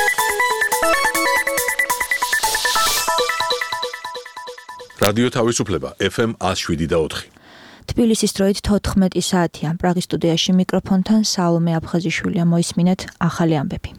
რადიო თავისუფლება FM 107.4. თბილისის დროით 14 საათია. პრაღის სტუდიაში მიკროფონთან სალომე აფხაზიშვილია. მოისმინეთ ახალი ამბები.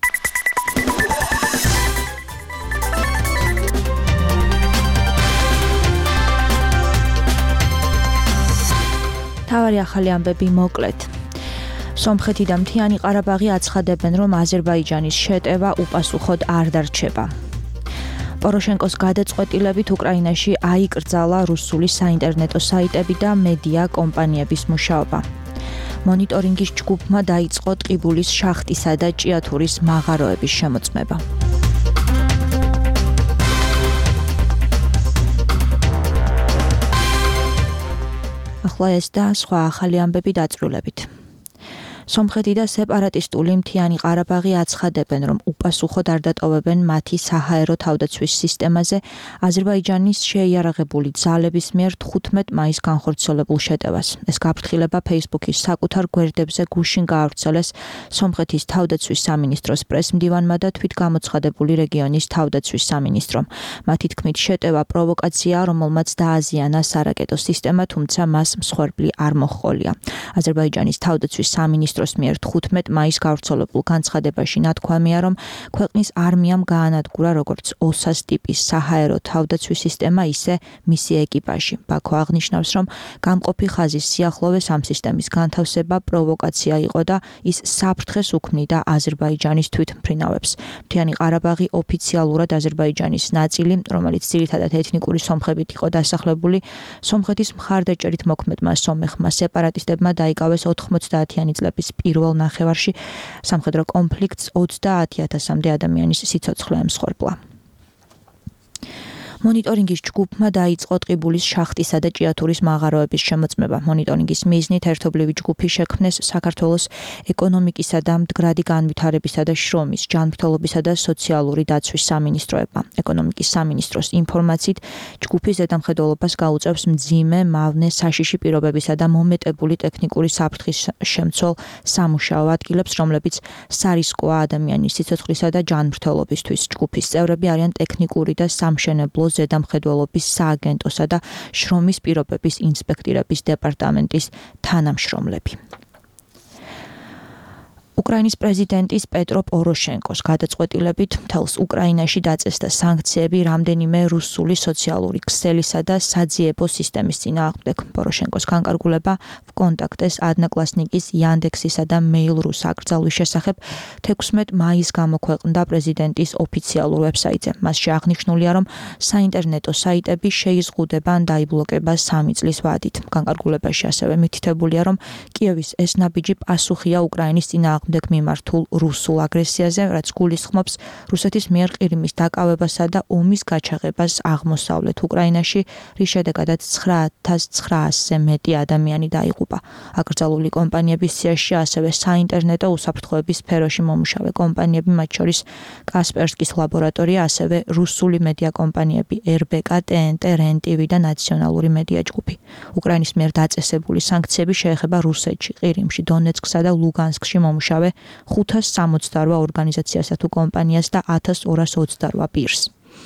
თავარი ახალი ამბები მოკლედ. სომხეთი და მთიანი ყარაბაღი აცხადებენ, რომ აზერბაიჯანის შეტევა უპასუხოდ არ დარჩება. პოროშენკოს გადაწყვეტილებით უკრაინაში აიკრძალა რუსული საინტერნეტო საიტები და მედია კომპანიების მუშაობა. მონიტორინგის ჯგუფმა დაიწყო ტყიბულის შახტისა და ჭიათურის მაღაროების შემოწმება. ახლა ეს და სხვა ახალი ამბები დაწვრილებით. სომხეთი და სეპარატისტული მთიანი ყარაბაღი აცხადებენ, რომ უპასუხოდ არ დატოვებენ მათი საჰაერო თავდაცვის სისტემაზე აზერბაიჯანის შეიარაღებული ძალების მიერ 15 მაისს განხორციელებულ შეტევას. ეს გაფრთხილება Facebook-ის საკუთარ გვერდებზე გუშინ გაავრცელეს სომხეთის თავდაცვის სამინისტროს პრესმდივანმა და თვითგამოცხადებული რეგიონის თავდაცვის სამინისტრომ. მათი თქმით, შეტევა პროვოკაციაა, რომელმაც დააზიანა სარაკეტო სისტემა, თუმცა მას მსხვერპლი არ მოჰყოლია. აზერბაიჯანის თავდაცვის სამინისტროს მიერ 15 მაისს გავრცელებულ განცხადებაში ნათქვამია, რომ ქვეყნის არმიამ გაანადგურა როგორც ოსას ტიპის საჰაერო თავდაცვის სისტემა, ისე მისი ეკიპაჟი. ბაქო აღნიშნავს, რომ გამყოფი ხაზის სიახლოვეს ამ სისტემის განთავსება პროვოკაცია იყო და ის საფრთხეს უქმნიდა აზერბაიჯანის თვითმფრინავებს. მთიანი ყარაბაღი ოფიციალურად აზერბაიჯანის ნაწილი, რომელიც ძირითადად ეთნიკური სომხებით იყო დასახლებული, სომხეთის მხარდაჭერით მოქმედმა სომეხმა სეპარატისტებმა დაიკავეს 90-იანი წლების პირველ ნახევარში. სამხედრო კონფლიქტს 30,000-მდე ადამიანის სიცოცხლე ემსხვერპლა. მონიტორინგის ჯგუფმა დაიწყო ტყიბულის შახტისა და ჭიათურის მაღაროების შემოწმება. მონიტორინგის მიზნით ერთობლივი ჯგუფი შექმნეს საქართველოს ეკონომიკისა და მდგრადი განვითარებისა და შრომის, ჯანმრთელობისა და სოციალური დაცვის სამინისტროებმა. ეკონომიკის სამინისტროს ინფორმაციით, ჯგუფის ზედამხედველობას გაუწევს მძიმე, მავნე, საშიში პირობებისა და მომეტებული ტექნიკური საფრთხის შემცველ სამუშაო ადგილებს, რომლებიც სარისკოა ადამიანის სიცოცხლისა და ჯანმრთელობისთვის. ჯგუფის წევრები არიან ტექნიკური და სამშენებლო ზედამხედველობის სააგენტოსა და შრომის პირობების ინსპექტირების დეპარტამენტის თანამშრომლები. უკრაინის პრეზიდენტის პეტრო პოროშენკოს გადაწყვეტილებით მთელს უკრაინაში დაწესდა სანქციები რამდენიმე რუსული სოციალური ქსელისა და საძიებო სისტემის წინააღმდეგ. პოროშენკოს განკარგულება ვკონტაქტეს, ადნაკლასნიკის, იანდექსისა და მეილ.რუს აკრძალვის შესახებ 16 მაისს გამოქვეყნდა პრეზიდენტის ოფიციალურ ვებსაიტზე. მასში აღნიშნულია, რომ საინტერნეტო საიტები შეიზღუდება ან დაიბლოკება 3 წლის ვადით. განკარგულებაში ასევე მითითებულია, რომ კიევის ეს ნაბიჯი პასუხია უკრაინის წინააღმდეგ მიმართულ რუსულ აგრესიაზე, რაც გულისხმობს რუსეთის მიერ ყირიმის დაკავებასა და ომის გაჩაღებას აღმოსავლეთ უკრაინაში, რის შედეგადაც 9,900-ზე მეტი ადამიანი დაიღუპა. აკრძალული კომპანიების სიაში ასევე საინტერნეტო უსაფრთხოების სფეროში მომუშავე კომპანიები, მათ შორის კასპერსკის ლაბორატორია, ასევე რუსული მედია კომპანიები RBK, TNT, REN-TV და ნაციონალური მედია ჯგუფი. უკრაინის მიერ დაწესებული სანქციები შეეხება რუსეთში, ყირიმში, დონეცკსა და ლუგანსკში მომუშავე 568 ორგანიზაციასა თუ კომპანიას და 1228 პირს.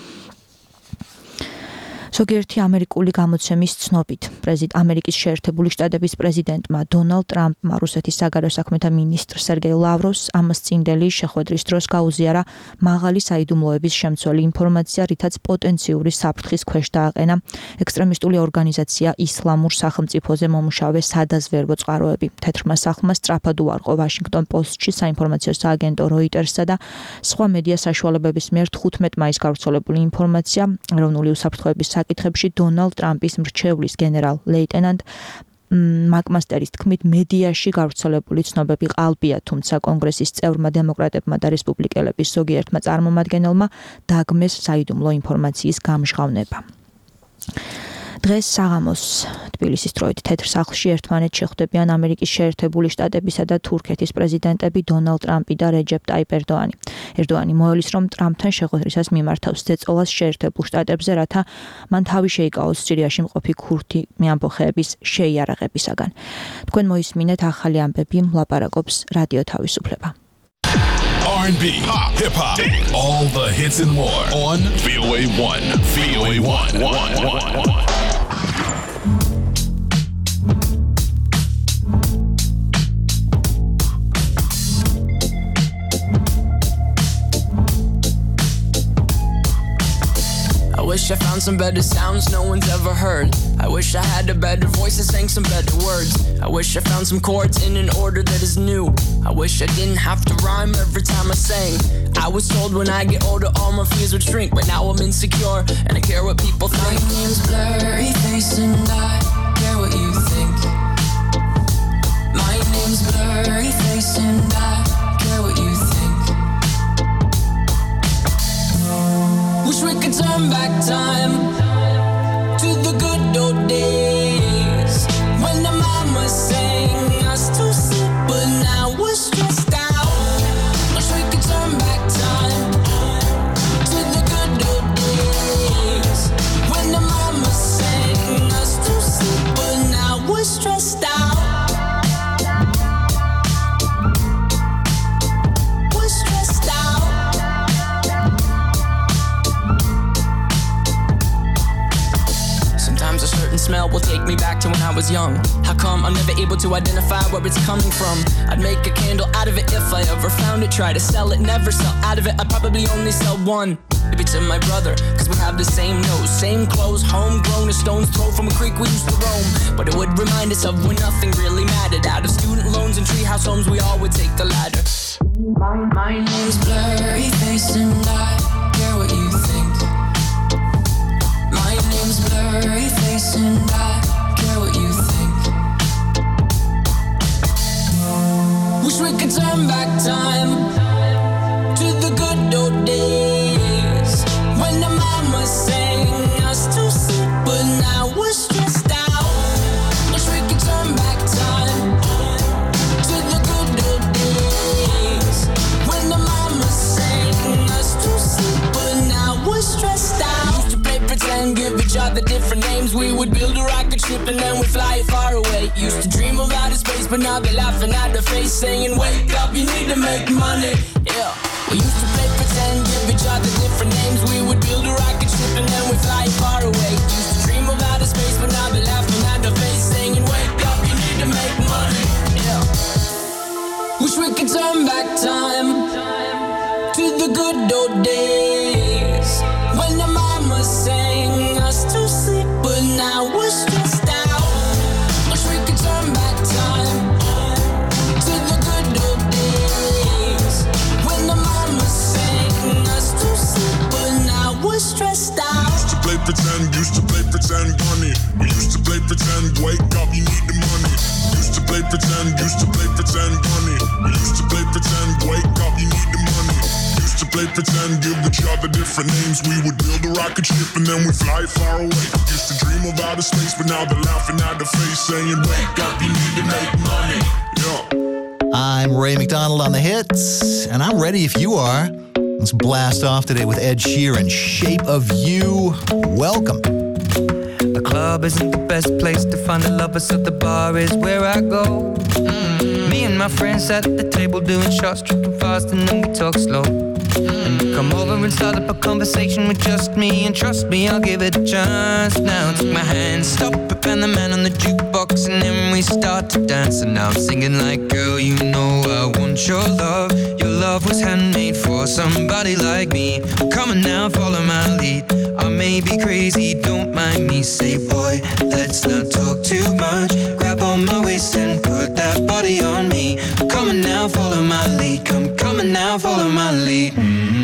ზოგიერთი ამერიკული გამოცემის ცნობით, ამერიკის შეერთებული შტატების პრეზიდენტმა დონალდ ტრამპმა რუსეთის საგარეო საქმეთა მინისტრ სერგეი ლავროვს ამას წინდელი შეხვედრის დროს გაუზიარა მაღალი საიდუმლოების შემცველი ინფორმაცია, რითაც პოტენციური საფრთხის ქვეშ დააყენა ექსტრემისტული ორგანიზაცია ისლამურ სახელმწიფოზე მომუშავე სადაზვერვო წყაროები. თეთრმა სახლმა სწრაფად უარყო ვაშინგტონ პოსტში საინფორმაციო სააგენტო როიტერსა და სხვა მედია საშუალებების მიერ 15 მაისს გავრცელებული ინფორმაცია ეროვნული უსაფრთხოების საკითხებში დონალდ ტრამპის მრჩევლის გენერალ-ლეიტენანტ მაკმასტერის თქმით, მედიაში გავრცელებული ცნობები ყალბია, თუმცა კონგრესის წევრმა დემოკრატებმა და რესპუბლიკელების ზოგიერთმა წარმომადგენელმა დაგმეს საიდუმლო ინფორმაციის გამჟღავნება. დღეს საღამოს თბილისის დროით თეთრ სახლში ერთმანეთს შეხვდებიან ამერიკის შეერთებული შტატებისა და თურქეთის პრეზიდენტები დონალდ ტრამპი და რეჯეპ ტაიპ ერდოანი. ერდოანი მოელის, რომ ტრამპთან შეხვედრისას მიმართავს ზეწოლას შეერთებულ შტატებზე, რათა მან თავი შეიკავოს სირიაში მყოფი ქურთი მეამბოხეების შეიარაღებისაგან. თქვენ მოისმინეთ ახალი ამბები, ლაპარაკობს რადიო თავისუფლება. R&B, pop, hip hop, all the hits and more on VOA 1. VOA 1. I wish I found some better sounds no one's ever heard. I wish I had a better voice and sang some better words. I wish I found some chords in an order that is new. I wish I didn't have to rhyme every time I sang. I was told when I get older all my fears would shrink, but now I'm insecure and I care what people think. My name's Blurryface and I care what you think. My name's Blurryface and I care what you think. Wish we could turn back time to the good old days when the mama sang us to sleep, but now we're stressed out. Wish we could turn back time to the good old days when the mama sang us to sleep, but now we're stressed out. We're stressed out. Sometimes a certain smell will take me back to when I was young. How come I'm never able to identify where it's coming from? I'd make a candle out of it if I ever found it. Try to sell it, never sell out of it. I'd probably only sell one. Maybe to my brother, cause we have the same nose, same clothes, homegrown, a stone's throw from a creek we used to roam. But it would remind us of when nothing really mattered. Out of student loans and treehouse homes, we all would take the ladder. My name's Blurryface and I care what you think. My name's Blurryface and I care what you think. Wish we could turn back time to the good old days when the mama sang us to sleep, but now we're stressed out. Wish we could turn back time to the good old days when the mama sang us to sleep, but now we're stressed out. Used to play pretend, give each other different names. We would build a rocket ship and then we'd fly it far away. Used to dream of outer space, but now they're laughing at the face, saying, wake up, you need to make money. Yeah. We used to play pretend, give each other different names. We would build a rocket ship and then we'd fly far away. Used to dream of outer space, but now they're laughing at the face, saying, wake up, you need to make money. Yeah. Wish we could turn back time to the good old days when the mama sang us to sleep, but now we're stressed out. Wish we could turn back time to the good old days when the mama sang us to sleep, but now we're stressed out. Used to play pretend, bunny. We used to play pretend, wake up, you need the money. Used to play pretend, bunny. We used to play pretend, wake up, you need the money. Used to play pretend, give each other different names. We would build a rocket ship and then we fly far away. Used to dream of outer space, but now they're laughing at the face, saying, wake up, you need to make money. Yeah. I'm Ray McDonald on the hits, and I'm ready if you are. Let's blast off today with Ed Sheeran, Shape of You. Welcome. The club isn't the best place to find a lover, so the bar is where I go. Me and my friends at the table doing shots, tripping fast, and then we talk slow. And you come over and start up a conversation with just me, and trust me, I'll give it a chance. Now take my hand, stop it, and the man on the jukebox, and then we start to dance. And now I'm singing like, girl, you know I want your love. Your love was handmade for somebody like me. Come on now, follow my lead. I may be crazy, don't mind me. Say, boy, let's not talk too much. Grab on my waist and put that body on me. Come on now, follow my lead. Come on now, follow my lead.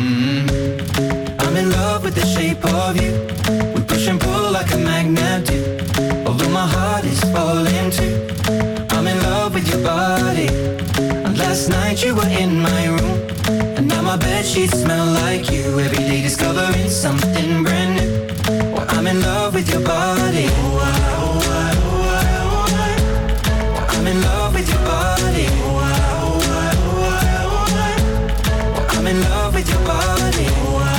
I'm in love with the shape of you. We push and pull like a magnet do. Although my heart is falling too. I'm in love with your body. And last night you were in my room, and now my bedsheets smell like you. Every day discovering something brand new. Well, I'm in love with your body. I'm in love with your body. I'm in love with your body.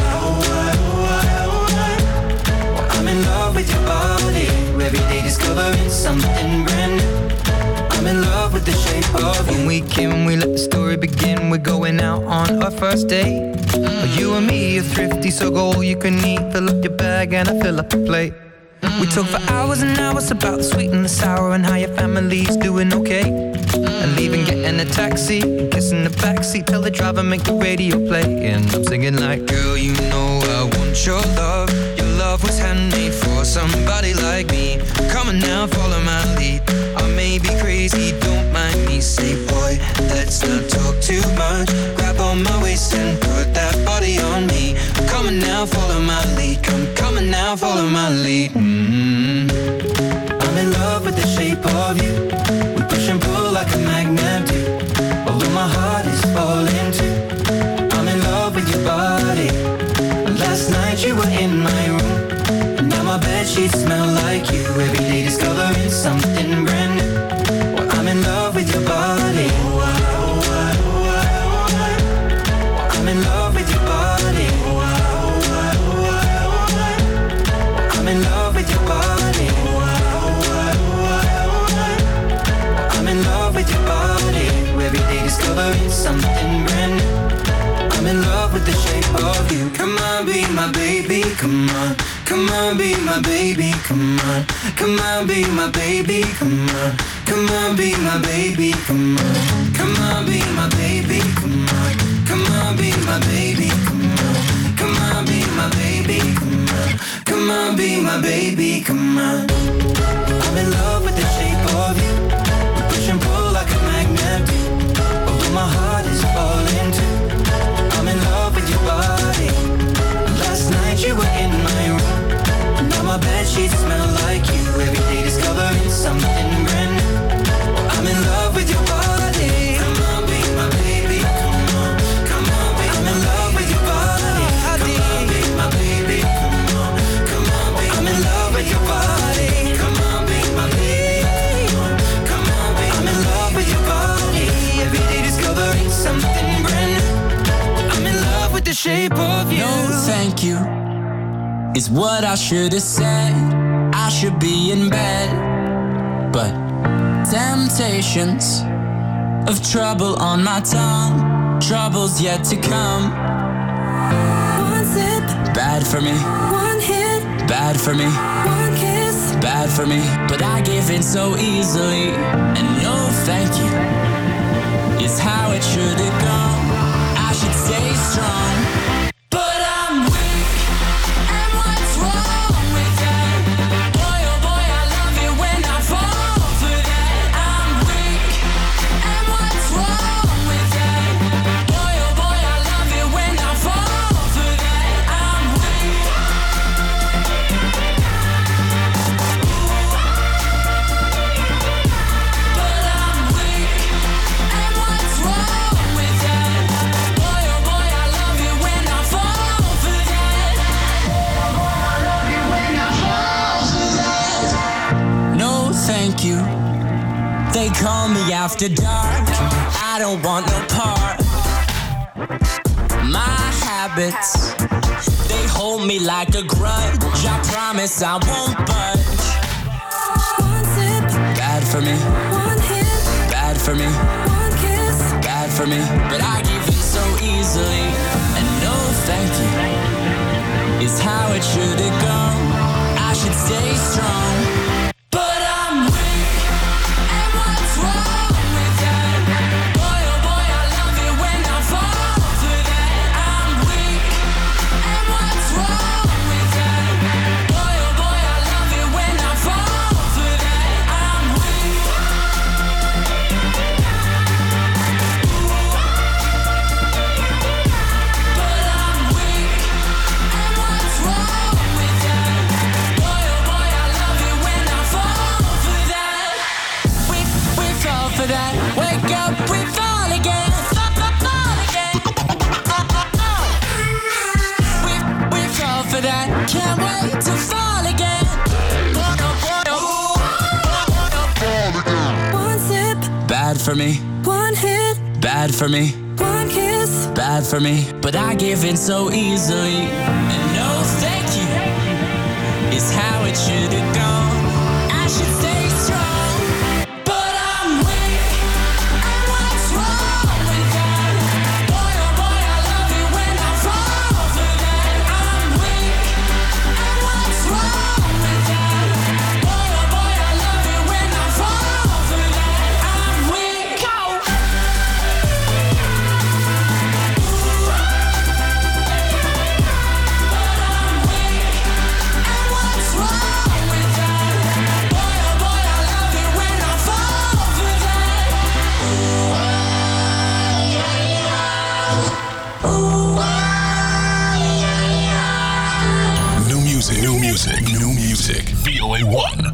I'm in love with your body. Every day discovering something brand new. I'm in love with the shape shape of you. When we came, we let the story begin. We're going out on our first date. You and me are thrifty, so go all you can eat. Fill up your bag and I fill up the plate. We talk for hours and hours about the sweet and the sour and how your family's doing okay. And leaving, getting a taxi, kissing the backseat, tell the driver make the radio play. And I'm singing like, girl, you know I want your love. Your love was handmade for somebody like me. Come on now, follow my lead. I may be crazy, don't mind me. Say, boy, let's not talk too much. Grab on my waist and put that body on me. Come on now, follow my lead. Come on now, follow my lead. I'm in love with the shape of you. We push and pull like a magnet do. Although my heart is falling too. I'm in love with your body. Last night you were in my room, and now my bedsheets smell like you. Every day discovering something brand new. Well, I'm in love with your body. I'm in love with your body. I'm in love with your body. I'm in love with your body. Every day discovering something brand new. I'm in love with the shape of you. Come on, be my baby, come on. Come on, be my baby, come on. Come on, be my baby, come on. Come on, be my baby, come on. Come on, be my baby, come on. Come on, be my baby, come on. Come on, be my baby, come on. Come on, be my baby, come on. I'm in love with the shape of you. We push and pull like a magnet do. Although my heart is falling too. I'm in love with your body. Last night you were in my room. Now my bedsheets smell like you. Every day discovering something brand new. I'm in love with your body. Come on, be my baby. Come on, come on, be. I'm in love with your body. Come on, be my baby. Come on, come on, be. I'm in love with your body. Come on, be my baby. Come on, be. I'm in love with your body. Every day discovering something brand new. I'm in love with the shape of you. No, thank you is what I should have said. I should be in bed, but temptations of trouble on my tongue. Trouble's yet to come. One sip, Bad for me, one hit, bad for me, one kiss. bad for me. But I give in so easily. And no thank you is how it should have gone. I should stay strong, but I'm weak. And what's wrong with that? Boy, oh boy, I love it when I fall for that. I'm weak. And what's wrong with that? Boy, oh boy, I love it when I fall for that. I'm weak. But I'm weak. And what's wrong with that? Boy, oh boy, I love it when I fall for that. No, thank you. They call me after dark. I don't want no part. My habits, they hold me like a grudge. I promise I won't budge. One sip, Bad for me, one hit, bad for me, one kiss. bad for me. But I give in so easily. And no thank you is how it should have gone. I should stay strong, but I'm weak. And what's wrong with that? Boy, oh boy, I love it when I fall for that. I'm weak. And what's wrong with that? Boy, oh boy, I love it when I fall for that. I'm weak. But I'm weak. And what's wrong with that? Boy, oh boy, I love it when I fall for that. We fall for that. Wake up, we fall again. Fall again. We fall for that. Can't wait to fall again. One sip, Bad for me, one hit, bad for me, one kiss. bad for me. But I give in so easily. And no thank you is how it should have gone. I should stay strong, but I'm weak. New music, new music, new music. VOA1.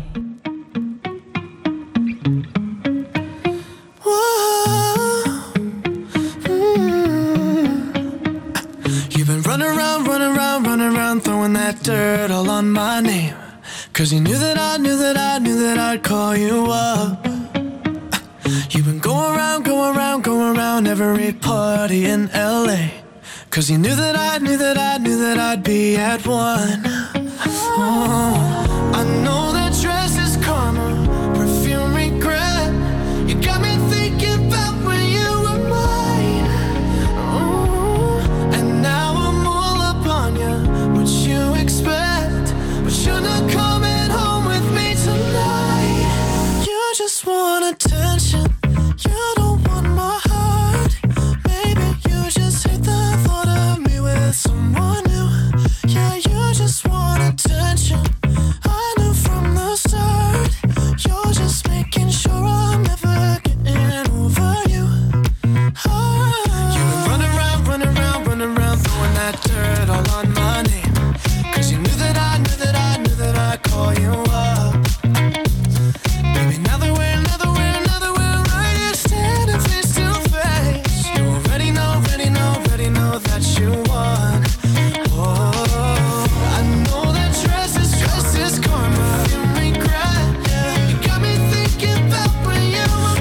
You've been running around, throwing that dirt all on my name. 'Cause you knew that I'd call you up. You've been going around every party in LA. 'Cause you knew that I'd be at one. Oh, I know that dress is karma, perfume regret. You got me thinking about when you were mine. Oh, and now I'm all up on you. What you expect? But you're not coming home with me tonight. You just want attention. You don't want my heart. Maybe you just hate the thought of me with someone new. Yeah, you just want attention. I knew from the start. You're just making sure I'm never getting over you. You've been running around, throwing that dirt all on my name. 'Cause you knew that I'd call you up. Baby, now that we're right here standing face to face, you already know that you won. Oh, I know that dress is karma, you regret. You got me thinking about when you were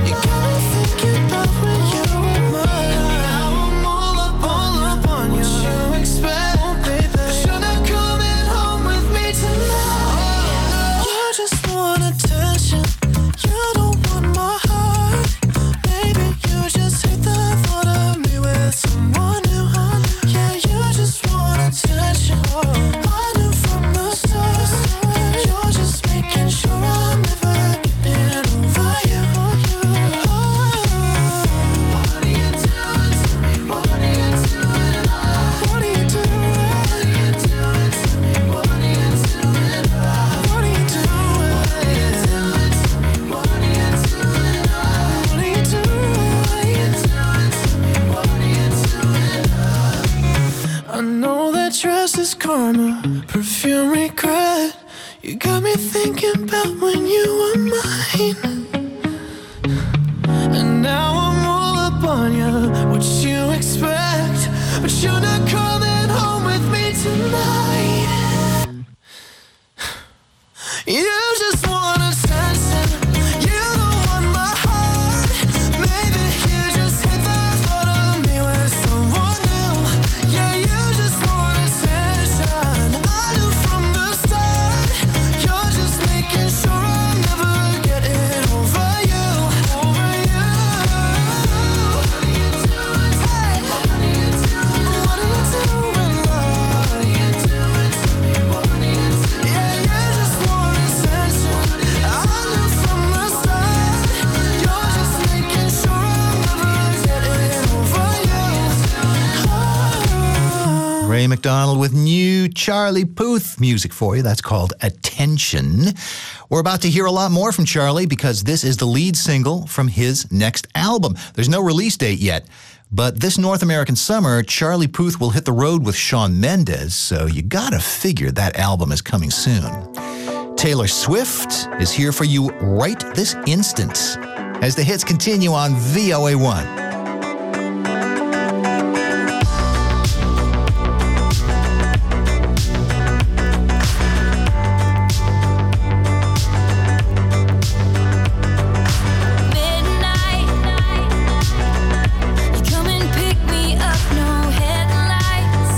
mine. Now I'm all up on you. What you expect? Oh, baby, but you're not coming home with me tonight. You just want attention. You don't want my heart. Maybe you just hate the thought of me with someone new. Yeah, you just want attention. I knew from the start. You're just making sure I'm never getting over you. What are you doing to me? What are you doing? What are you doing to me? What are you doing? What are you doing? What are you doing? What are you doing? I know that dress is karma, perfume regret. You got me thinking about when you were mine. And now I'm all up on you. What you expect? But you're not coming home with me tonight. You just want attention. You don't want my heart. Maybe you just hit the thought of me with someone new. Yeah, you just want attention. I knew from the start. You're just making sure I'm never getting over you. Over you. What are you doing? Hey. What are you doing? What are you doing, love? What are you doing to me? What are you doing? Yeah, you just want attention. I knew from the start. You're just making sure I'm never getting over you. Ray McDonald with new Charlie Puth music for you. That's called Attention. We're about to hear a lot more from Charlie because this is the lead single from his next album. There's no release date yet, but this North American summer, Charlie Puth will hit the road with Shawn Mendes, so you gotta figure that album is coming soon. Taylor Swift is here for you right this instant as the hits continue on VOA1. Midnight, you come and pick me up, no headlights.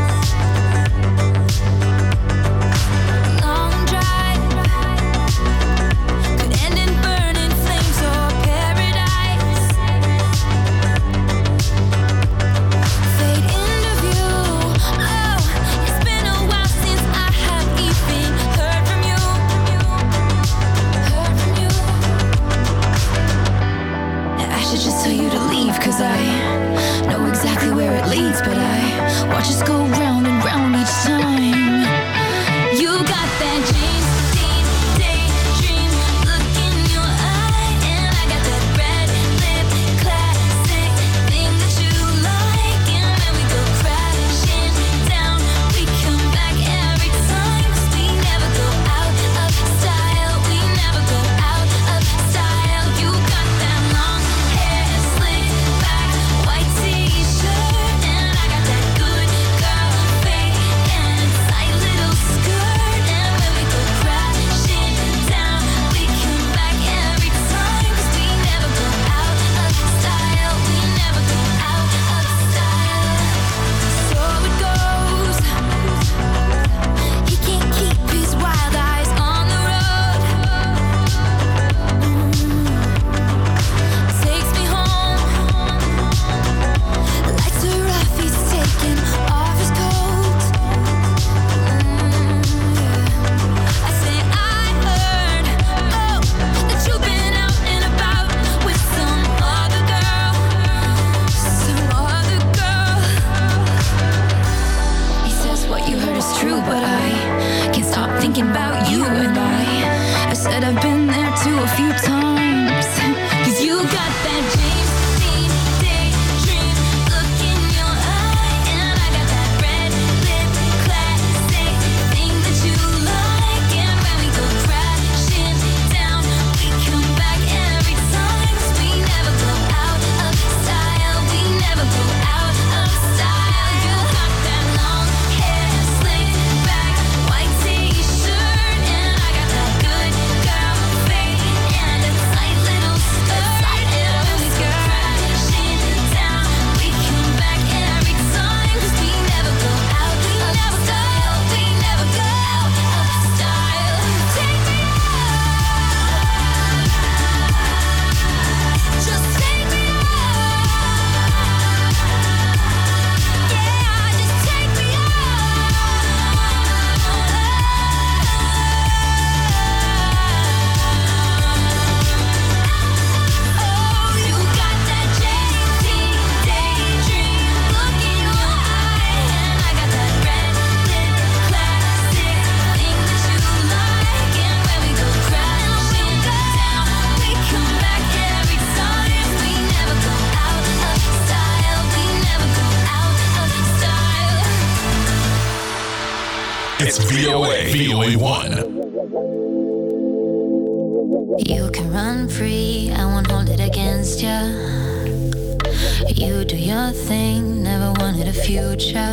Long drive could end in burning flames or paradise. few times. 'Cause you got that James Dean daydream look in your eye, and I got that red lip classic thing that you like. And when we go crashing down, we come back every time. 'Cause we never go out of style. We never go out of style. You got that long hair slicked back, white t-shirt, and I got that good girl fade and a tight little skirt. And when we go crashing down, we come back every time. 'Cause we never go out of style. We never go out of style. Take me out, just take me out. Yeah, just take me out. Oh, you got that JT daydream look in your eye, and I got that red lip classic thing that you like. And when we go crashing down, we come back every time. We never go out of style. We never go out of style. It's VOA1. You can run free, I won't hold it against ya. You do your thing, never wanted a future.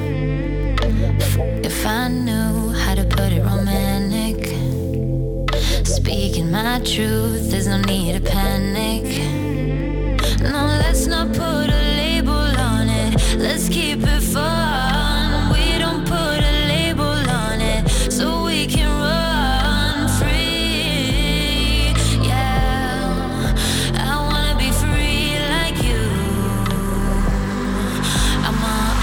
If I knew how to put it romantic, speaking my truth, there's no need to panic. No, let's not put a label on it, let's keep it fun. We don't put a label on it, so we can run free. Yeah, I wanna be free like you. I'm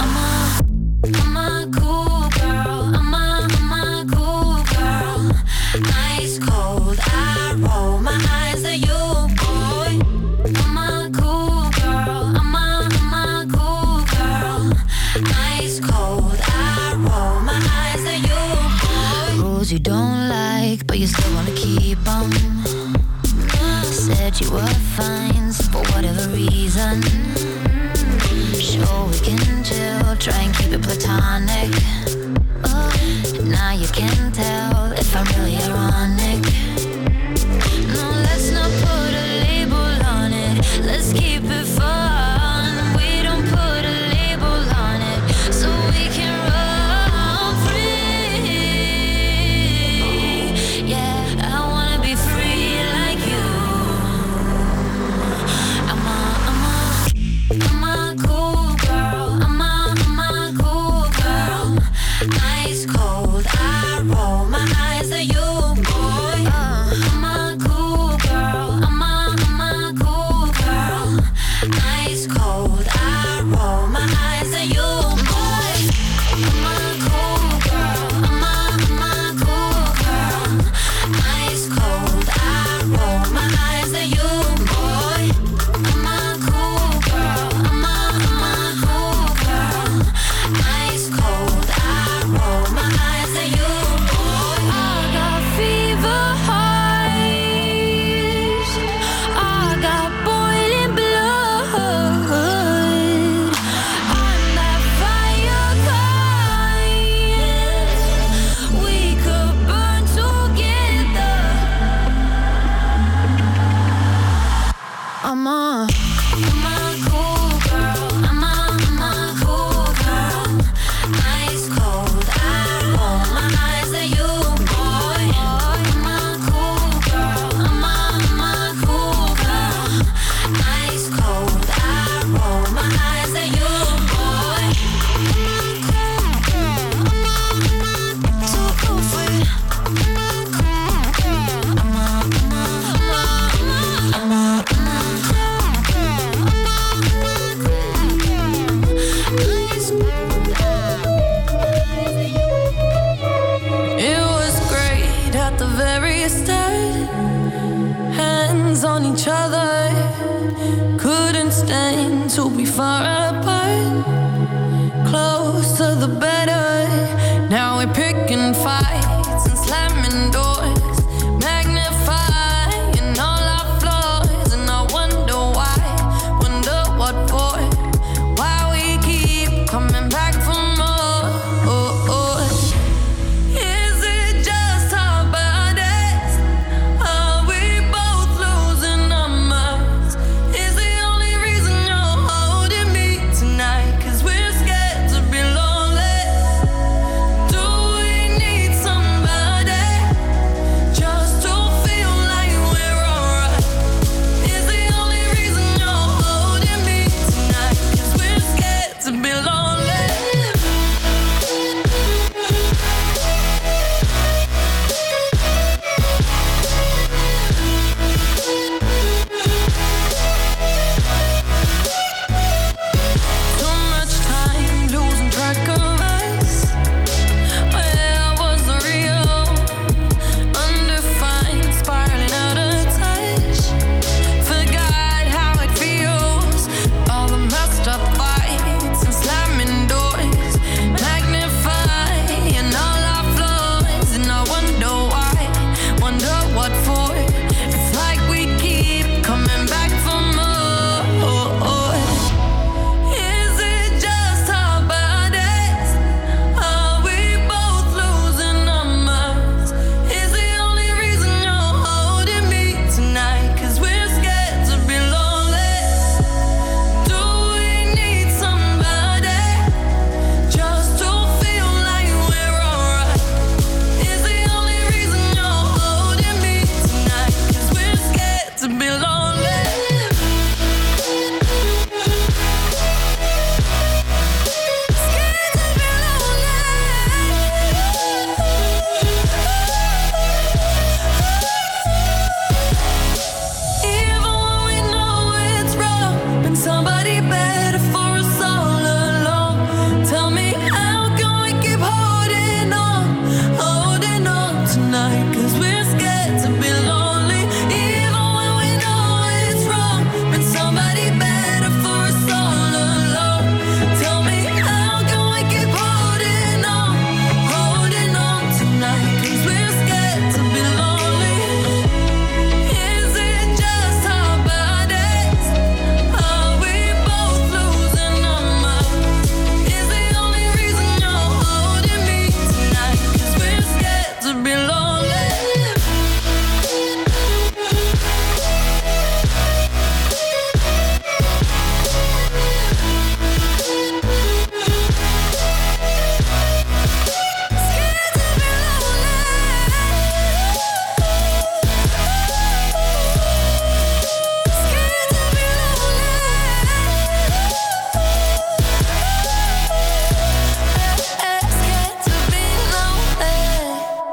a cool girl. I'm a cool girl. Ice cold, I roll my eyes at you, boy. I'm a cool girl. I'm a cool girl. Ice cold, I roll my eyes at you, boy. Rules you don't like, but you still wanna keep 'em. Said you were fine for whatever reason. Sure, we can chill, try and keep it platonic. Now you can tell if I'm really ironic. No, let's not put a label on it, let's keep it fun. We don't put a label on it, so we can run free. Yeah, I wanna be free like you. I'm a cool girl. I'm a cool girl. Ice cold, I roll my eyes at you, boy. I'm a cool girl. I'm a cool girl. Ice cold, I roll my eyes at you, boy. I'm a cool girl. I'm a cool girl. Ice cold, I roll my eyes at you, boy. I'm a cool girl. I'm a cool girl. Ice cold, I roll my eyes at you, boy. I got fever highs, I got boiling blood. I'm that fire kind, we could burn together. I'm a cool girl. I'm a cool girl. Ice cold, I roll my eyes at you, boy. I'm a cool girl. I'm a cool girl. Ice cold, I roll my eyes at you, boy. Too cool for you. It was great at the very start. Hands on each other, couldn't stand to be far apart. Closer the better. Now we're picking fights and slamming doors, magnifying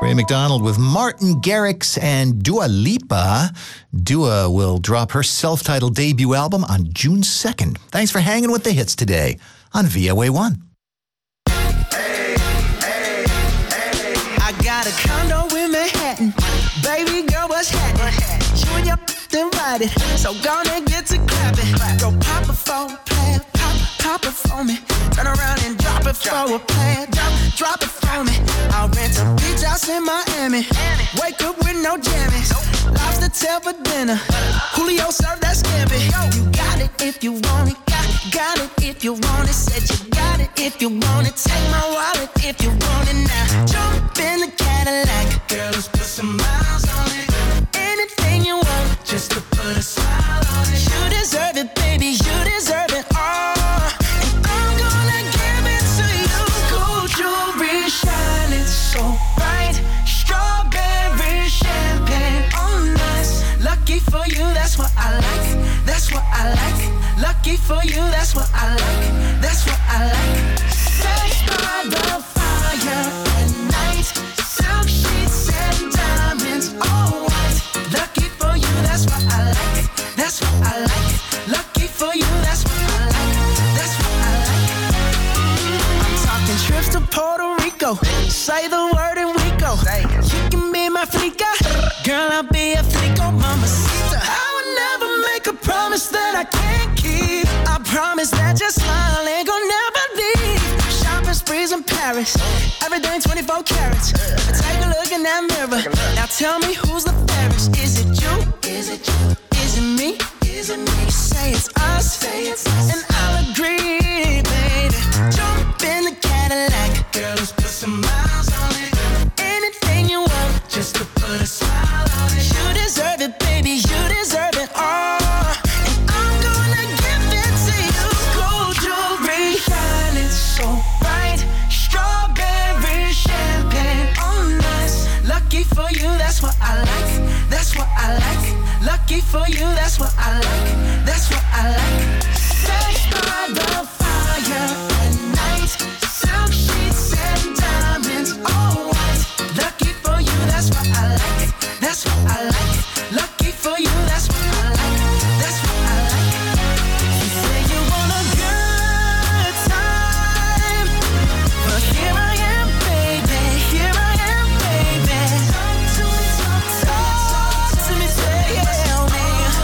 Ray McDonald with Martin Garrix and Dua Lipa. Dua will drop her self-titled debut album on June 2nd. Thanks for hanging with the hits today on VOA1. I got a condo in Manhattan. Baby girl, what's happening? You and your invited, so gonna get to clapping. Go pop it for a plan, pop it for me. Turn around and drop it for a plan, drop it for me. I'll rent a beach house in Miami. Wake up with no jammies. Lobster tail for dinner. Julio served that scampi. You got it if you want it. Got it if you want it. Said you got it if you want it. Take my wallet if you want it now. Jump in the Cadillac. Girl, let's put some miles on it. Anything you want, just to put a smile on it. You deserve it, baby. You deserve it all. And I'm gonna give it to you. Gold jewelry shining so bright. Strawberry champagne on us. Lucky for you, that's what I like. That's what I like. Lucky for you, that's what I like. That's what I like. Sex by the fire at night. Silk sheets and diamonds, all white. Lucky for you, that's what I like. That's what I like. Lucky for you, that's what I like. That's what I like. I'm talking trips to Puerto Rico. Say the word and we go. You can be my flica. Girl, I'll be a flico, mamacita. I would never make a promise that I can't keep. I promise that your smile ain't gonna never leave. Shopping sprees in Paris. Everything 24 carats. Take a look in that mirror. Now tell me who's the fairest. Is it you? Is it you? Is it me? Is it me? Say it's us. Say it's us. And I'll agree, baby. Jump in the Cadillac. Girl, let's put some miles on it. Anything you want, just to put a smile on it. You deserve it, baby. You deserve it all. And I'm gonna give it to you. Gold jewelry shining so bright. Strawberry champagne on us. Lucky for you, that's what I like. That's what I like. Lucky for you, that's what I like. That's what I like. Sex by the fire at night. Silk sheets and diamonds, all white. Lucky for you, that's what I like. That's what I like. Lucky for you, that's what I like. That's what I like. You say you want a good time, but here I am, baby. Here I am, baby. Talk to me, talk to me, tell me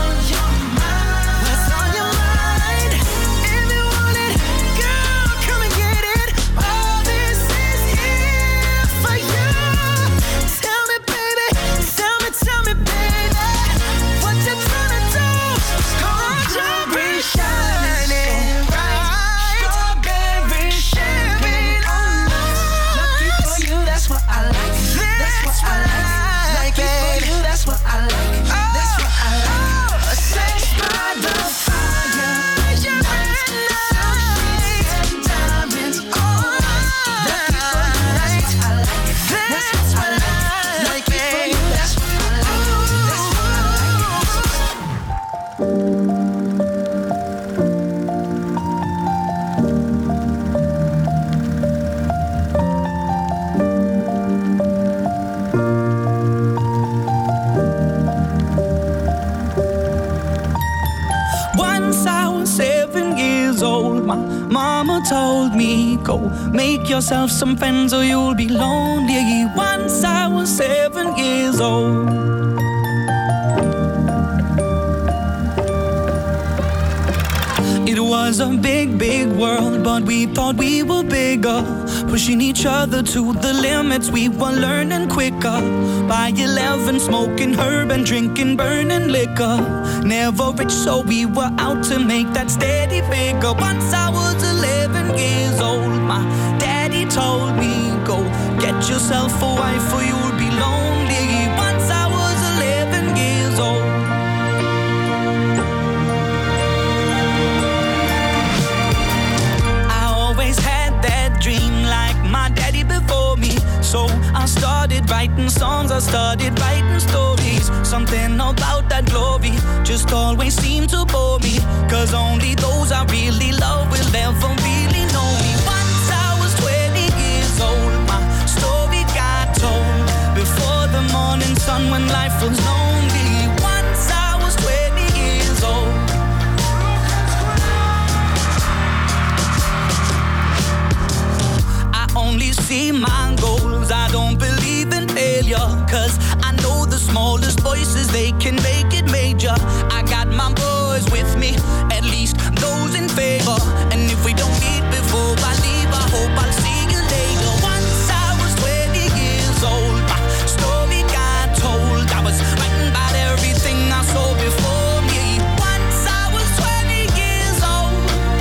what's on your mind. If you want it, girl, come and get it. All this is here for you. Tell me, baby, tell me, baby, what you tryna do? Gold jewelry shining bright. Strawberry champagne on us. Lucky for you, that's what I like. That's what I like. Lucky for you, that's what I like. That's what I like. Sex by the fire at night. Silk sheets and diamonds on us. Lucky for you, that's what I like. That's what I like. Lucky for you, that's what I like. That's what I like. Once I was 7 years old, my mama told me, go make yourself some friends or you'll be lonely. Once I was 7 years old. It was a big, big world, but we thought we were bigger. Pushing each other to the limits, we were learning quicker. By 11, smoking herb and drinking burning liquor. Never rich, so we were out to make that steady figure. Once I was 11 years old, my daddy told me, go get yourself a wife or you'll be lonely. Once I was 11 years old. Dream like my daddy before me. So I started writing songs, I started writing stories. Something about that glory just always seemed to bore me. Cause only those I really love will ever really know me. Once I was 20 years old, my story got told. when life was lonely. Once I was 20 years old. I only see my goals, I don't believe in failure, 'cause I know the smallest voices, they can make it major. I got my boys with me, at least those in favor. And if we don't meet before I leave, I hope I'll see you later. Once I was 20 years old, my story got told. I was writing about everything I saw before me. Once I was 20 years old.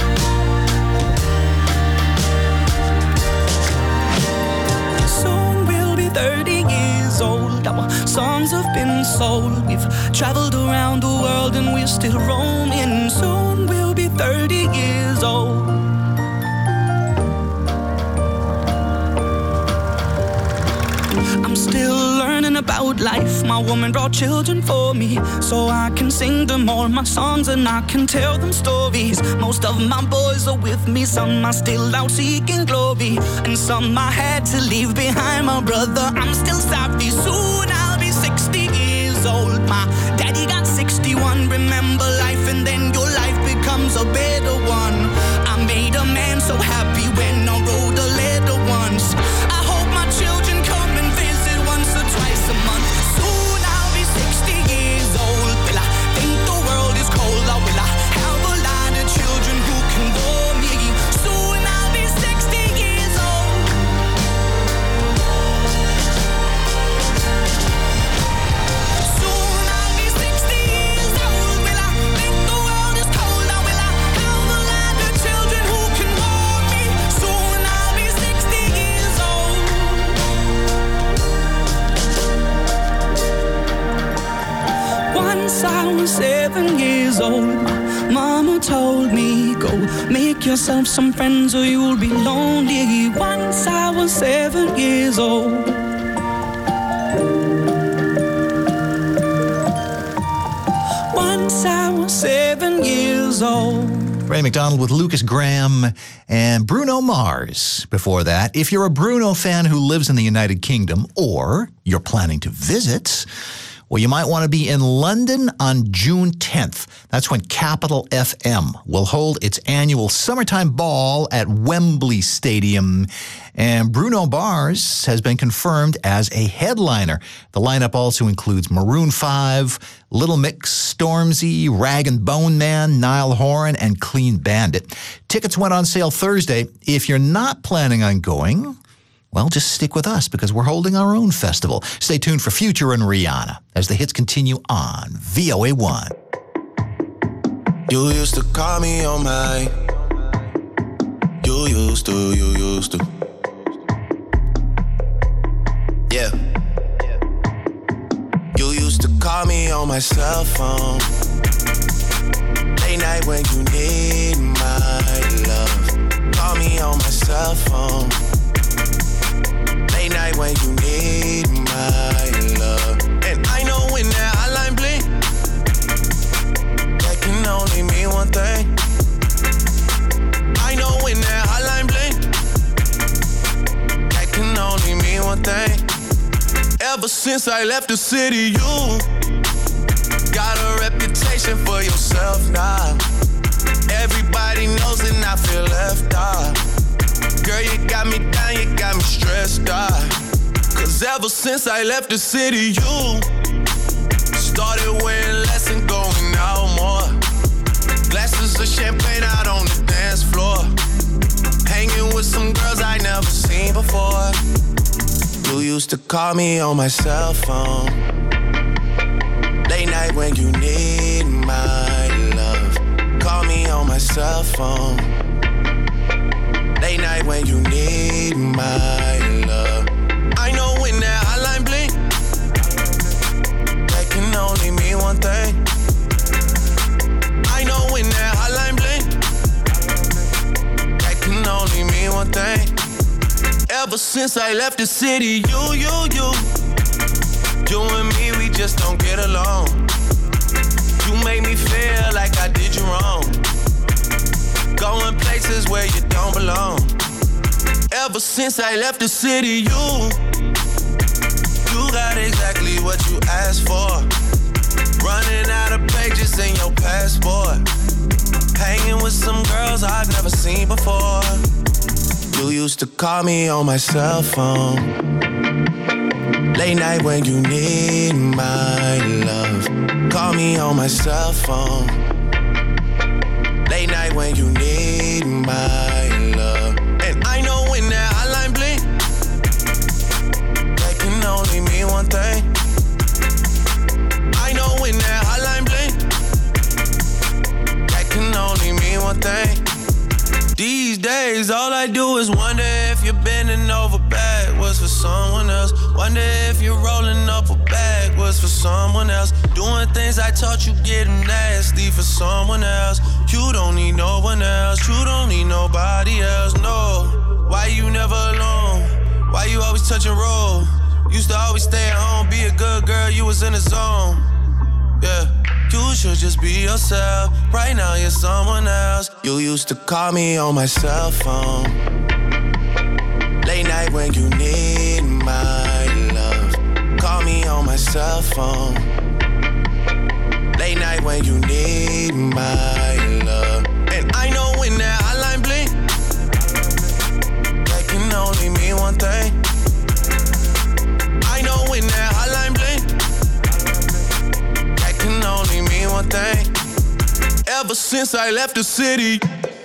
Soon we'll be 30 years old. Our songs have been sold. We've traveled around the world and we're still roaming. Soon we'll be 30 years old. I'm still learning about life. My woman brought children for me, so I can sing them all my songs and I can tell them stories. Most of my boys are with me, some are still out seeking glory, and some I had to leave behind. My brother, I'm still sorry. Soon I'll be 60 years old. My daddy got 61. Remember life and then your life becomes a better one. I made a man so happy when I wrote a letter once. I hope my children come and visit once or twice a month. Soon I'll be 60 years old. Will I think the world is cold, or will I have a lot of children who can warm me? Soon I'll be 60 years old. Soon I'll be 60 years old. Will I think the world is cold, or will I have a lot of children who can warm me? Soon I'll be 60 years old. Once I was 7 years old, Mama told me, go make yourself some friends or you'll be lonely. Once I was 7 years old. Once I was 7 years old. Ray McDonald with Lucas Graham and Bruno Mars. Before that, if you're a Bruno fan who lives in the United Kingdom or you're planning to visit, well, you might want to be in London on June 10th. That's when Capital FM will hold its annual summertime ball at Wembley Stadium. And Bruno Mars has been confirmed as a headliner. The lineup also includes Maroon 5, Little Mix, Stormzy, Rag and Bone Man, Niall Horan, and Clean Bandit. Tickets went on sale Thursday. If you're not planning on going, well, just stick with us because we're holding our own festival. Stay tuned for Future and Rihanna as the hits continue on VOA1. You used to call me on my. You used to. Yeah. You used to call me on my cell phone. Late night when you need my love. Call me on my cell phone. Late night when you need my love. And I know when that hotline blink, that can only mean one thing. I know when that hotline blink, that can only mean one thing. Ever since I left the city, you got a reputation for yourself now. Everybody knows and I feel left out. Girl, you got me down, you got me stressed out. 'Cause ever since I left the city, you started wearing less and going out more. Glasses of champagne out on the dance floor. Hanging with some girls I never seen before. You used to call me on my cell phone. Late night when you need my love. Call me on my cell phone. Late night when you need my love. I know when that hotline blink, that can only mean one thing. I know when that hotline blink, that can only mean one thing. Ever since I left the city, you and me, we just don't get along. You made me feel like I did you wrong. Going places where you don't belong. Ever since I left the city, you got exactly what you asked for. Running out of pages in your passport. Hanging with some girls I've never seen before. You used to call me on my cell phone. Late night when you need my love. Call me on my cell phone. Late night when you need my love. And I know when that hotline blink, that can only mean one thing. I know when that hotline blink, that can only mean one thing. These days, all I do is wonder if you're bending over backwards for someone else. Wonder if you're rolling up or backwards for someone else. Doing things I taught you getting nasty for someone else. You don't need no one else. You don't need nobody else, no. Why you never alone? Why you always touch and roll? Used to always stay at home, be a good girl, you was in the zone. Yeah. You should just be yourself. Right now you're someone else. You used to call me on my cell phone. Late night when you need my love. Call me on my cell phone. Late night when you need my love. And I know when that hotline blink, that can only mean one thing. I know when that hotline blink, can only mean one thing. Ever since I left the city,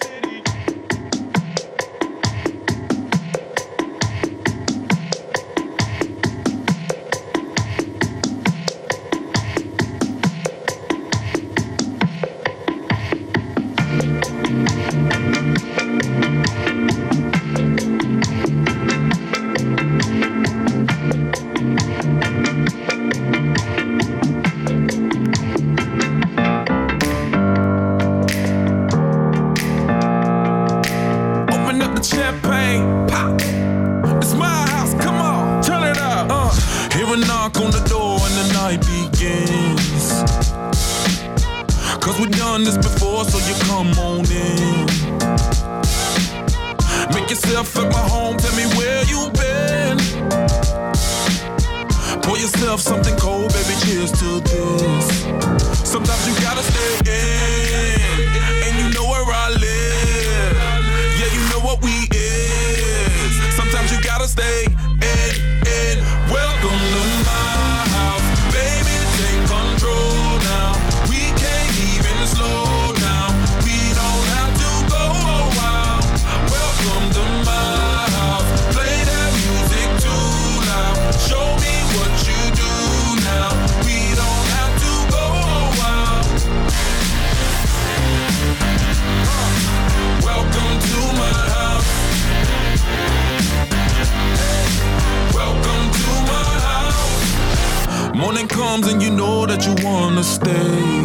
and you know that you wanna stay.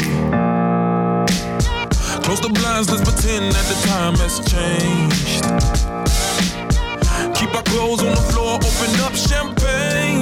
Close the blinds, let's pretend that the time has changed. Keep our clothes on the floor, open up champagne.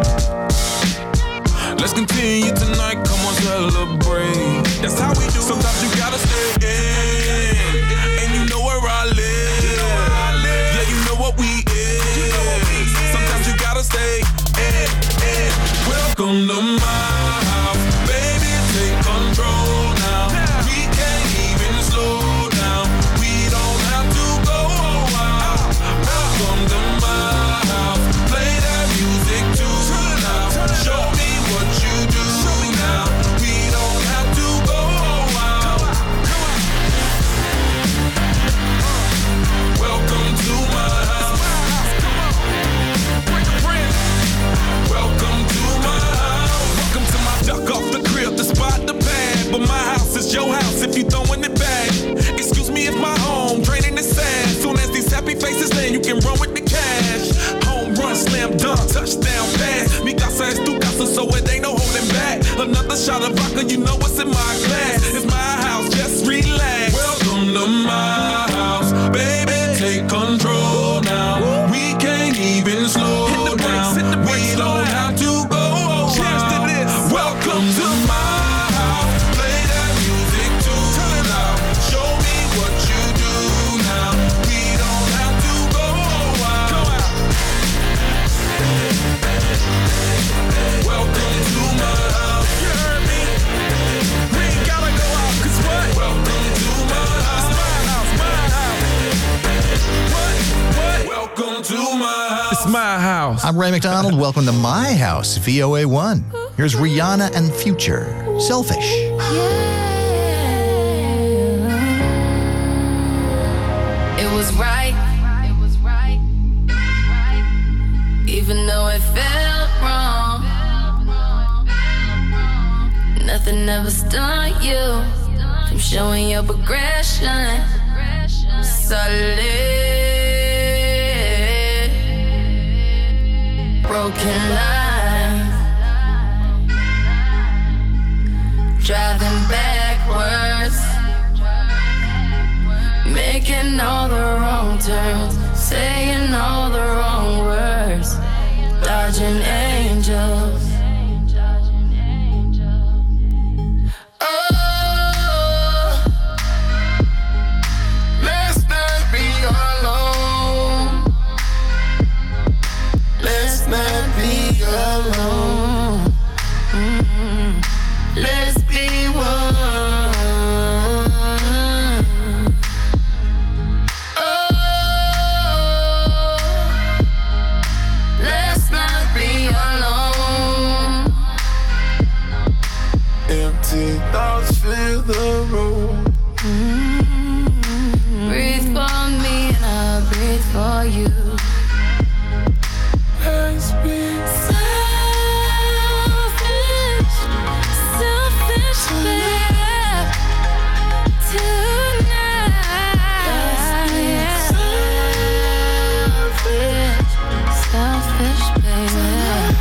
Let's continue tonight, come on, celebrate. That's how we do. Sometimes you gotta stay in, and you know where I live. Yeah, you know what we is. Sometimes you gotta stay in. Welcome to my house, baby, take control now. We can't even slow down. We don't have to go out. Welcome to my house, play that music too loud. Show me what you do now. We don't have to go out. Welcome to my house. Welcome to my house. Welcome to my duck off the crib, the spot, the pad. But my house is your house if you throwing it back. Excuse me, it's my home, draining the sand. Soon as these happy faces land, you can run with the cash. Home run, slam dunk, touchdown pass. Mi casa es tu casa, so it ain't no holding back. Another shot of vodka, you know what's in my glass. It's my house, just relax. Welcome to my house, baby, take control now. We can't even slow down. We don't have to go around. Cheers to this. Welcome to my house. Play that music too loud. Show me what you do now. We don't have to go around. Welcome That's my house. I'm Ray McDonald. Welcome to My House, VOA1. Here's Rihanna and Future, Selfish. It was right. Even though it felt wrong. Nothing ever stopped you from showing your progression. Solid. Broken lines. Driving backwards. Making all the wrong turns. Saying all the wrong words. Dodging angels. Alone. Let's be one. Oh, let's not be alone. Empty thoughts fill the room. Breathe for me and I'll breathe for you. Let's be selfish, baby. Tonight, selfish, baby.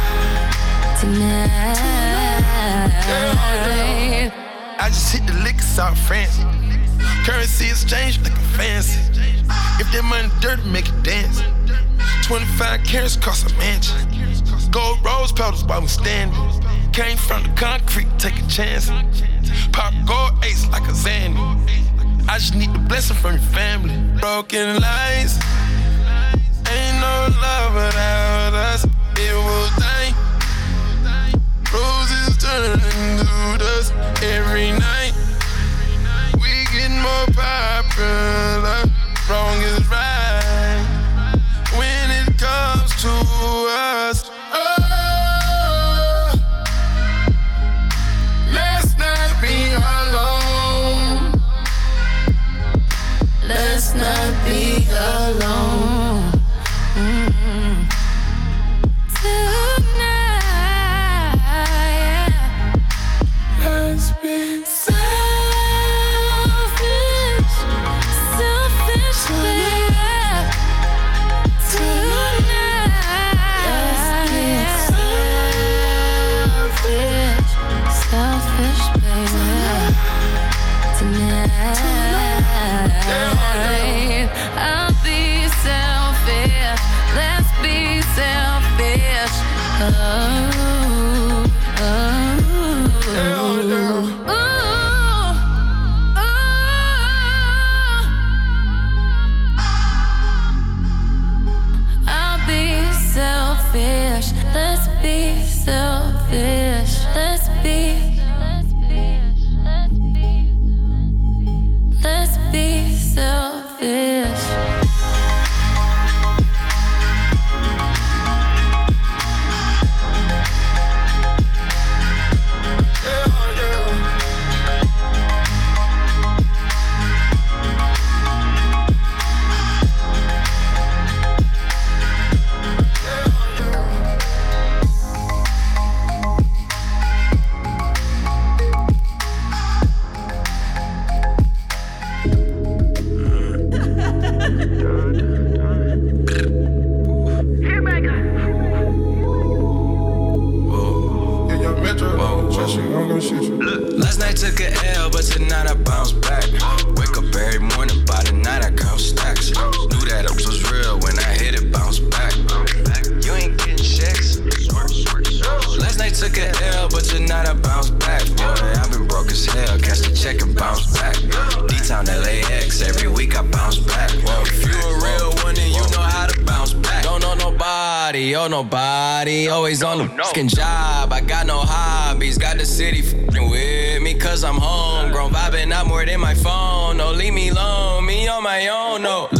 Tonight. I just hit the liquor South France. Currency exchange looking fancy. If that money dirty, make it dance. 25 carats cost a mansion. Gold rose petals while we standing. Came from the concrete, take a chance. Pop gold ace like a Zanny. I just need the blessing from your family. Broken lights. Ain't no love without us. It will die. Roses turning into dust every night. We get more popular. Wrong is right when it comes to us. Oh, let's not be alone. Let's not be alone. Tonight, Let's be selfish, baby. Tonight, selfish, baby. Tonight, I'll be selfish. Let's be selfish. Oh, oh, oh, oh. I'll be selfish. Let's be selfish. Let's be selfish. Last night took a L, but tonight I bounce back. Wake up every morning, by the night I count stacks. Knew that it was real when I hit it, bounce back. You ain't getting checks. Last night took a L, but tonight I bounce back. Boy, I've been broke as hell, catch the check and bounce back. D-Town LAX, every week I bounce back. Whoa, if you a real one, then you know how to bounce back. Don't know nobody, oh nobody, always on the fucking job. I got no hobbies, got the city f***ing with me, cause I'm homegrown. Vibing out more than my phone, no, leave me alone, me on my own, no. Look, I could've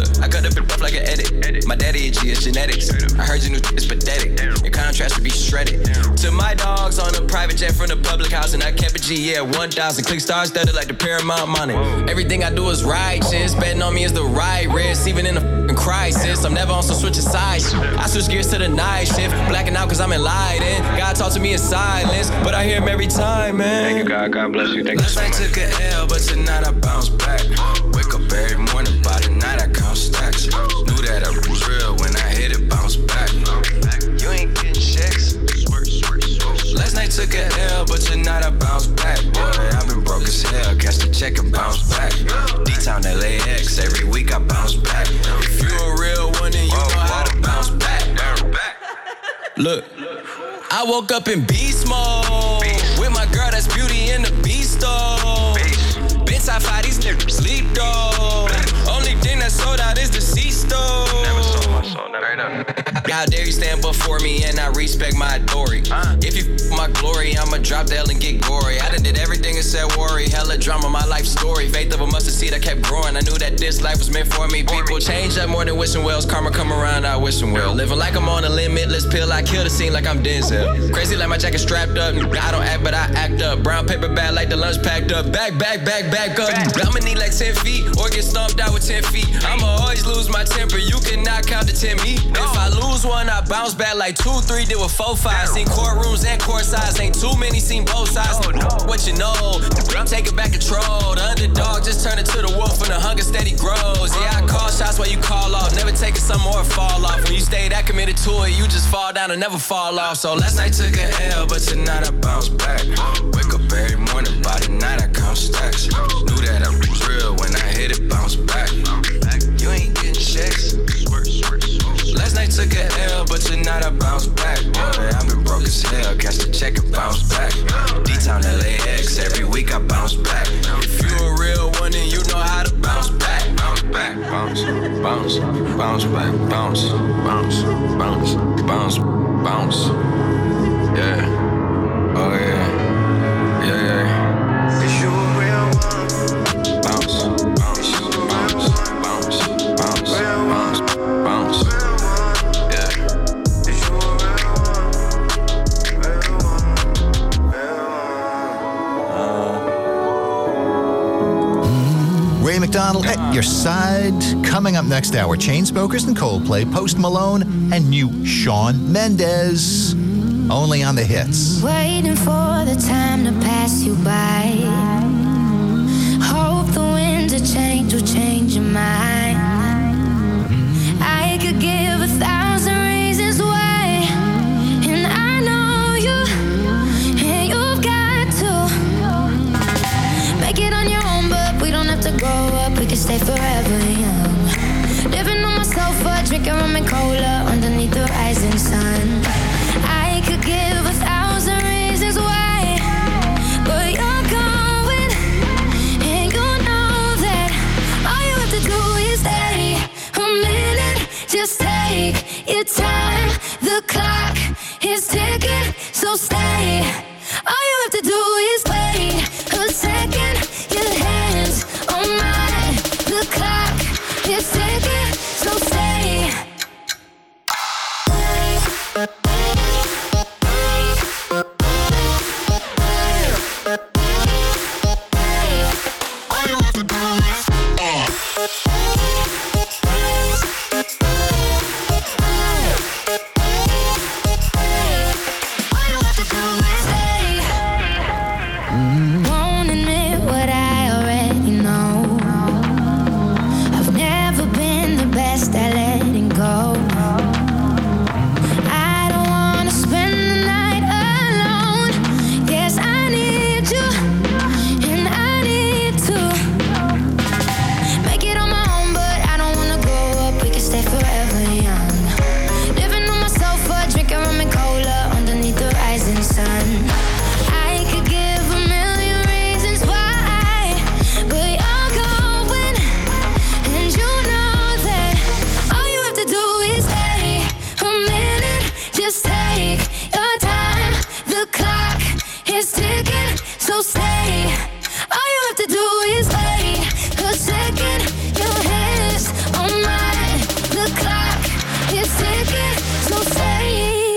the rough like an edit. My daddy itchy, it's genetics. I heard your new is pathetic. Your contrast should be shredded. To my dogs on a private jet from the public house, and I kept a G, yeah, 1,000. Click stars studded like the Paramount money. Everything I do is righteous. Betting on me is the right risk, even in a crisis. I'm never on some switching sides. I switch gears to the night shift. Blacking out cause I'm enlightened. God talk to me in silence, but I hear him every time, man. Thank you, God. God bless you. Thank you so much. Last night took an L, but tonight I bounce back. Wake up every morning, by the night I count stacks. Knew that I was real when I hit it, bounce back. You ain't getting checks. Last night took an L, but tonight I bounce back. Boy, I've been broke as hell. Catch the check and bounce back. D-Town LAX, every week I bounce back. If you a real one, then you know how to bounce back. Look, I woke up in beast mode. With my girl, that's Beauty and the Beast, though. Been top 5, these niggas sleep, though. Only thing that sold out is the C-store. Never sold my soul, never. How dare you stand before me and I respect my authority. If you my glory, I'ma drop the L and get gory. I done did everything and said worry. Hella drama, my life story. Faith of a mustard seed, I kept growing. I knew that this life was meant for me. People change up more than wishing wells. Karma come around, I wish them well. Living like I'm on a limitless pill. I kill the scene like I'm Denzel. Crazy like my jacket strapped up. I don't act, but I act up. Brown paper bag like the lunch packed up. Back up. I'ma need like 10 feet or get stomped out with 10 feet. I'ma always lose my temper. You cannot count to 10 me. If I lose one, I bounce back like 2-3 did with 4-5. Seen courtrooms and court sides. Ain't too many seen both sides. What you know? I'm taking back control. The underdog just turned into the wolf and the hunger steady grows. Yeah, I call shots while you call off. Never taking some more fall off. When you stay that committed to it, you just fall down and never fall off. So last night took an L, but tonight I bounce back. Wake up every morning, by the night I count stacks. Knew that I was real when I hit it, bounce back. You ain't getting checks. Last night took an L, but tonight I bounce back. Boy, I've been broke as hell. Catch the check and bounce back. D-Town LAX, every week I bounce back. If you a real one, then you know how to bounce back. Bounce back, bounce, bounce, bounce back, bounce, bounce, bounce, bounce, bounce. Yeah, oh yeah, yeah, yeah. Is you a real one? Bounce, bounce, bounce, bounce, bounce, bounce, bounce. Ray McDonald at your side. Coming up next hour, Chainsmokers and Coldplay, Post Malone, and new Shawn Mendes. Only on the hits. Waiting for the time to pass you by. Hope the winds of change will change your mind. I could give 1,000 reasons why, and I know you, and you've got to make it on your own, but we don't have to grow up, we can stay forever young. Living on my sofa, drinking rum and cola underneath the rising sun. I could give 1,000 reasons why, but you're going, and you know that all you have to do is stay a minute. Just take your time, the clock is ticking, so stay. All you have to do is wait a second. Your hands on mine, the clock is ticking, so stay. Won't admit what take it, so stay.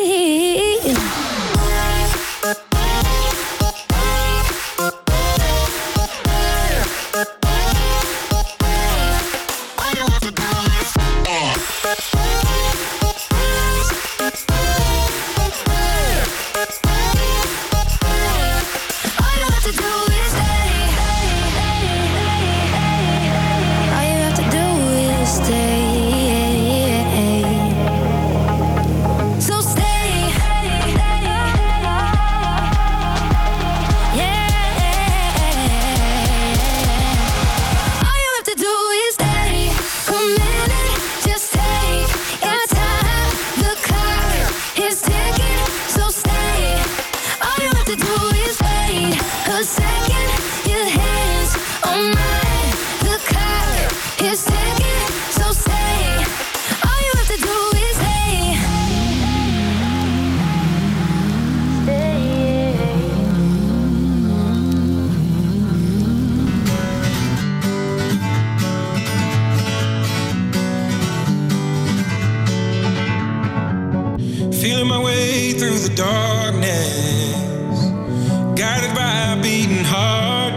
Feeling my way through the darkness, guided by a beating heart.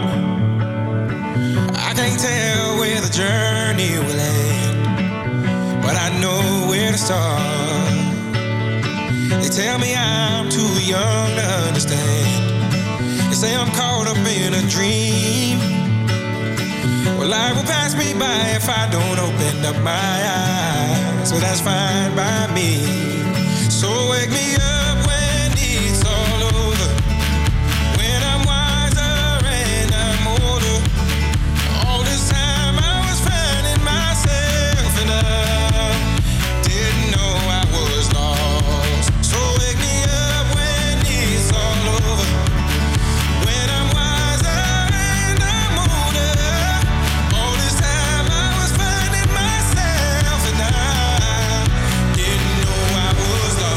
I can't tell where the journey will end, but I know where to start. They tell me I'm too young to understand. They say I'm caught up in a dream. Well, life will pass me by if I don't open up my eyes. So that's fine by me. So wake me up when it's all over, when I'm wiser and I'm older. All this time I was finding myself and I didn't know I was lost. So wake me up when it's all over, when I'm wiser and I'm older. All this time I was finding myself and I didn't know I was lost.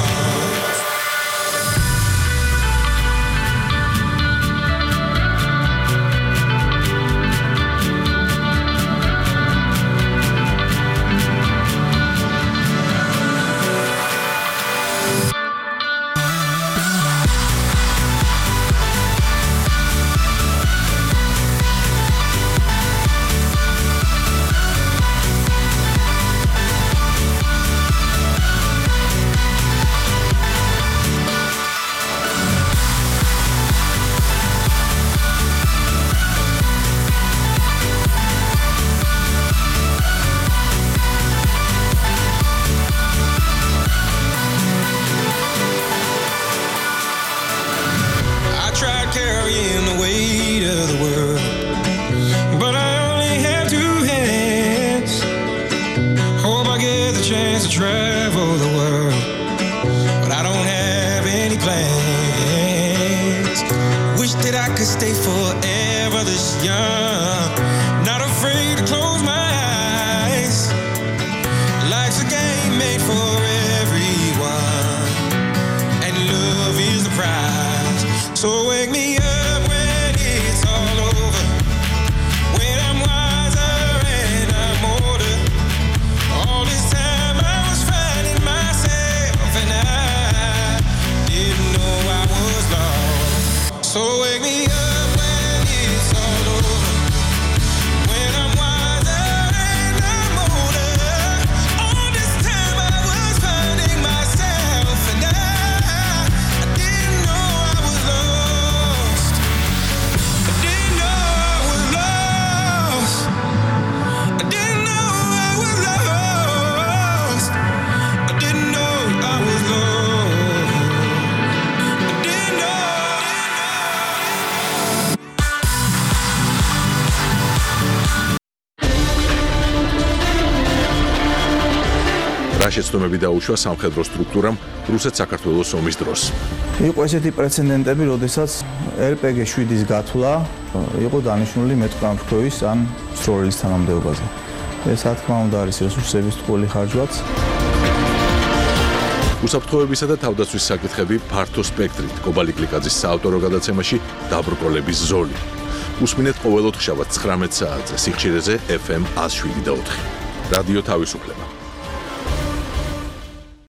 I tried carrying the weight of the world, but I only have two hands. Hope I get the chance to travel the world, but I don't have any plans. Wish that I could stay forever this young, not afraid to close my eyes. Life's a game made for everyone, and love is the prize. So wake me up when it's all over, when I'm wiser and I'm older. All this time I was finding myself and I didn't know I was lost. So wake me up when it's all over, when I'm wiser and I'm older. All this time I was finding myself and I didn't know I was lost. I didn't know I was lost. I didn't know I was lost. I didn't know I was lost. I didn't know. რა შეცდომები დაუშვა სამხედრო სტრუქტურამ რუსეთ-საქართველოს ომის დროს. იყო ესეთი პრეცედენტები, როდესაც RPG-7-ის გათვლა იყო დანიშნული მეტყამშქოვის ან სროლის თანამდებობაზე. ეს რა თქმა უნდა არის რესურსების ტყუილი ხარჯვაც. უსაფრთხოებისა და თავდაცვის საკითხები ფართო სპექტრით კობალი გლიკაძის საავტორო გადაცემაში დაბრკოლების ზოლი. უსმინეთ ყოველ ოთხშაბათს 19 საათზე სიხშირეზე FM 107.4. რადიო თავისუფლება.